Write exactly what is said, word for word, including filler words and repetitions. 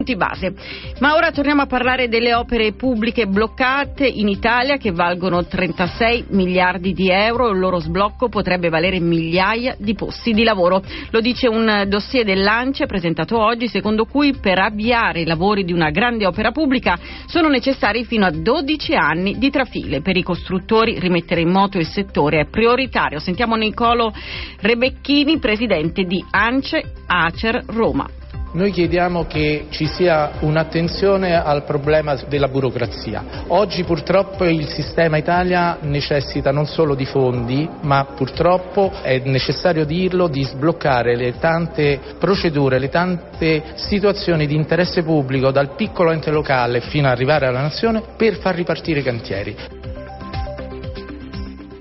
base. Ma ora torniamo a parlare delle opere pubbliche bloccate in Italia, che valgono trentasei miliardi di euro. Il loro sblocco potrebbe valere migliaia di posti di lavoro. Lo dice un dossier dell'ANCE presentato oggi, secondo cui per avviare i lavori di una grande opera pubblica sono necessari fino a dodici anni di trafile. Per i costruttori rimettere in moto il settore è prioritario. Sentiamo Nicolo Rebecchini, presidente di ANCE Acer Roma. Noi chiediamo che ci sia un'attenzione al problema della burocrazia. Oggi purtroppo il sistema Italia necessita non solo di fondi, ma purtroppo è necessario dirlo, di sbloccare le tante procedure, le tante situazioni di interesse pubblico dal piccolo ente locale fino ad arrivare alla nazione per far ripartire i cantieri.